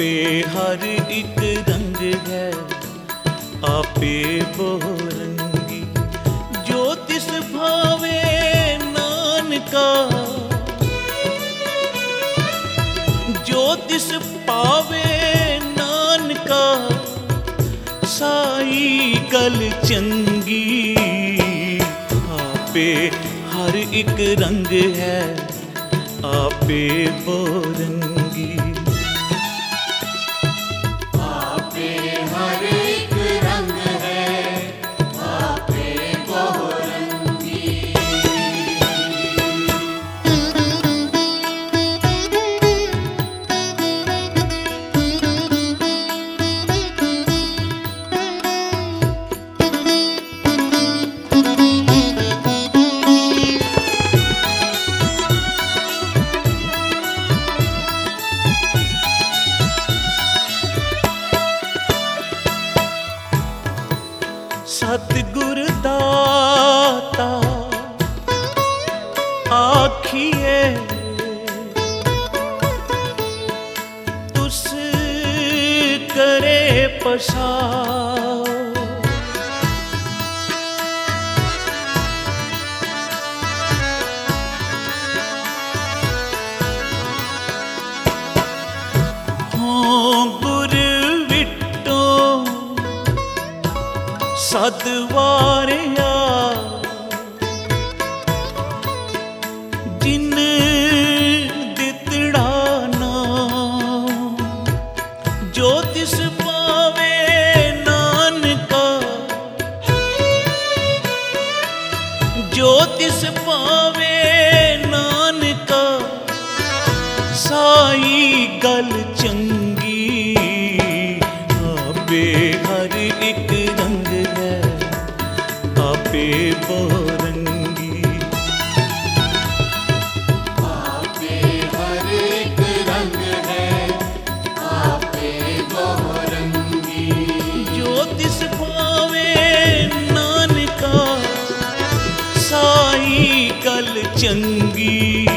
आपे हर एक रंग है, आपे बहुरंगी। जो तिस भावे नानका, जो तिस पावे नानका, साई गल चंगी। आपे हर एक रंग है, आपे बहुरंगी। आपे हर एक रंग है, आपे बहुरंगी। सतगुर दाता आखिए, तुस करे पसाओ। हों गुर विटो सदवारिया, जिन दितड़ा नाम। जो तिस पावे नानका, जो तिस पावे नानका, साई गल चंगी। आपे हर एक रंग है, आपे बहुरंगी। आपे हर एक रंग है, आपे बहुरंगी। जो तिस पावे नानका, साई गल चंगी।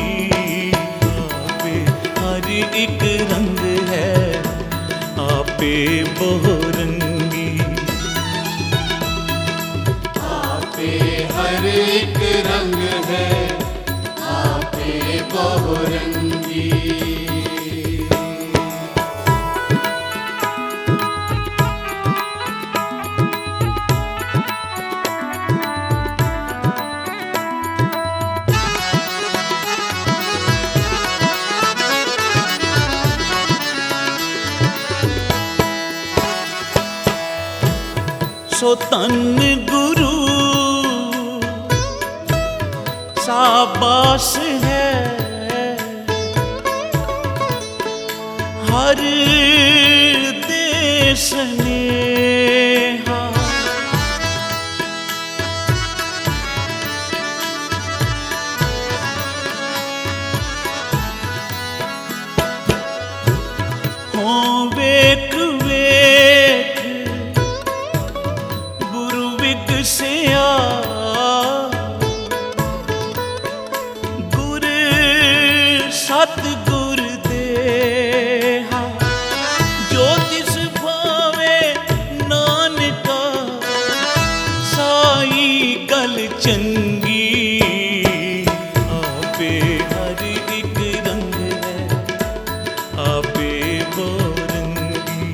आपे हर एक रंग है, आपे बहुरंगी। आपे हर एक रंग है, आपे बहुरंगी। सो तन गुरु साबास है, हर देश नेहा। हों वेख वेख गुरु विगसिया, गुर सतगुर देहा। जो तिस भावे नानका, साई गल चंगी। आपे हर एक रंग है, आपे बहुरंगी।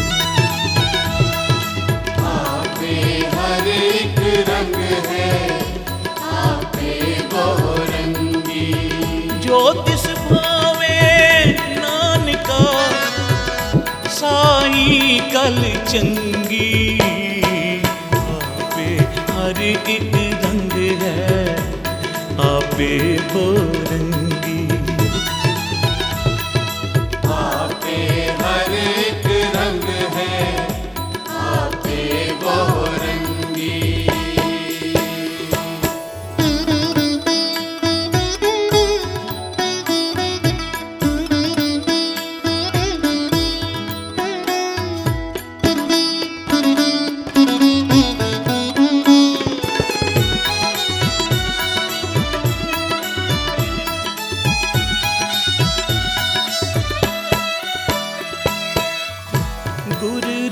आपे हर एक रंग है, आपे बहुरंगी। जो तिस भावे नानका, साई गल चंगी। आपे हर एक रंग है, आपे बहुरंगी। आपे हर एक रंग है, आपे बहुरंगी।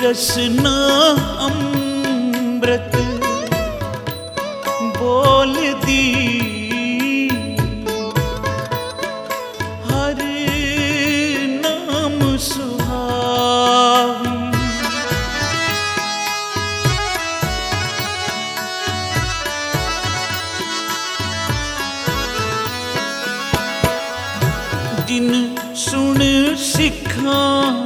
रसना अमृत बोल दी, हर नाम सुहावी। जिन सुन सिखा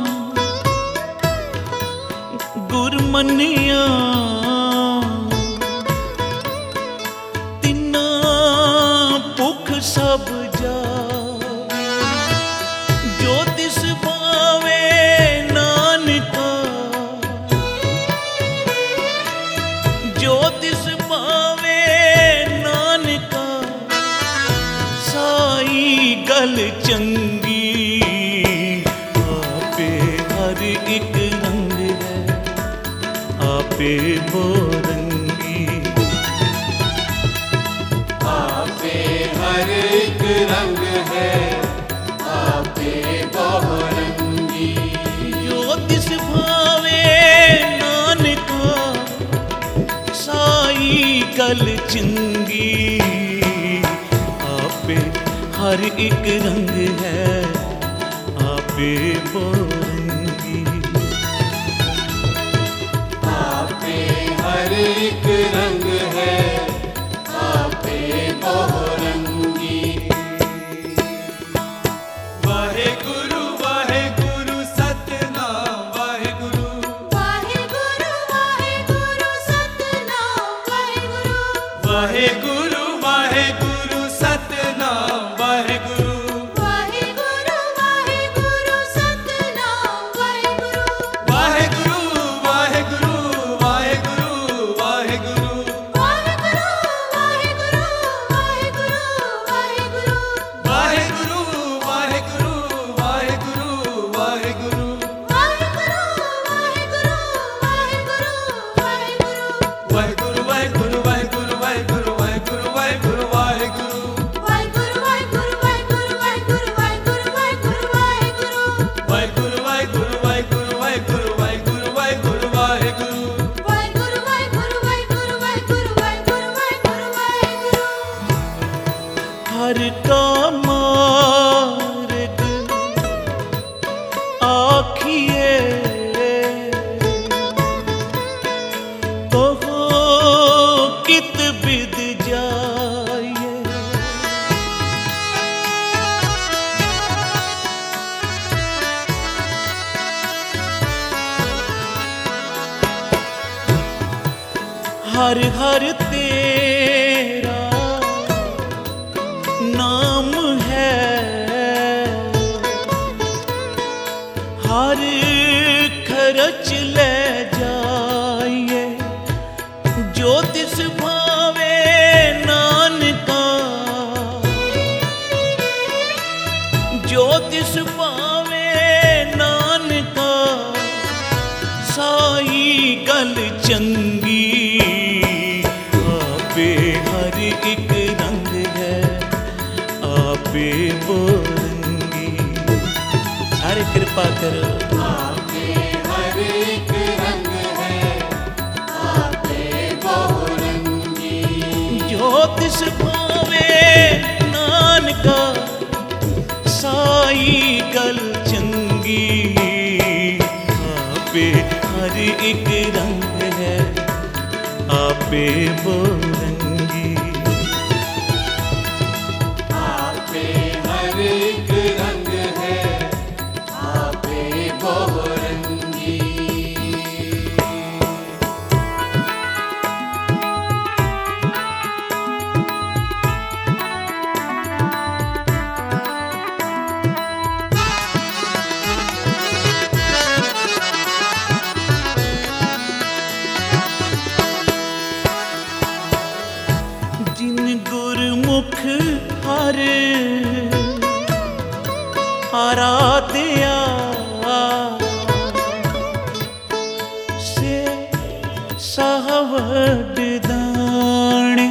गुर मनिया, तिन्ना भुख सब जावे। जो तिस पावे नानका, जो तिस पावे नानका, साई गल चंगी। आपे हर एक रंग है, आपे बोरंगी। आपे हर एक रंग है, आपे बहुरंगी। जो तिस भावे नानका, साई गल चंगी। आपे हर एक रंग है, आपे बोरंगी। आपे हर एक रंग है, आपे बहुरंगी। वाहेगुरु वाहेगुरु सतनाम वाहेगुरु। वाहेगुरु वाहेगुरु सतनाम वाहेगुरु। वाहेगुरु वाहेगुरु सतनाम वाहेगुरु। वाहेगुरु वाहेगुरु सतनाम वाहेगुरु। वाहेगुरु वाहेगुरु वाहेगुरु वाहेगुरु। वाहेगुरु वाहेगुरु वाहेगुरु वाहेगुरु। वाहेगुरु वाहेगुरु वाहेगुरु वाहेगुरु। वाहेगुरु वाहेगुरु वाहेगुरु वाहेगुरु। वाहेगुरु वाहेगुरु वाहेगुरु वाहेगुरु वाहेगुरु वाहेगुरु वाहेगुरु। वाहेगुरु वाहेगुरु वाहेगुरु वाहेगुरु वाहेगुरु वाहेगुरु। वाहेगुरु वाहेगुरु वाहेगुरु वाहेगुरु वाहेगुरु वाहेगुरु वाहेगुरु। वाहेगुरु वाहेगुरु वाहेगुरु वाहेगुरु वाहेगुरु वाहेगुरु। हर का मार्ग आखिए, तो हो कित बिद जाइए। हर हर तेरा नाम है, हर खरच ले जाइए। जो तिस भावे नानका, जो तिस पावे नानका, साई गल चंगी। आपे हर एक रंग है, आपे बोरंगी। सारे कृपा करो। आपे हर एक रंग है, आपे बहुरंगी। जो तिस भावे नानका, साई गल चंगी। आपे हर एक रंग है, आपे बोरंगी। आपे हर एक रंग है, आपे बहुरंगी। जिन गुरमुख हर आराध्या, से सावड दाणे।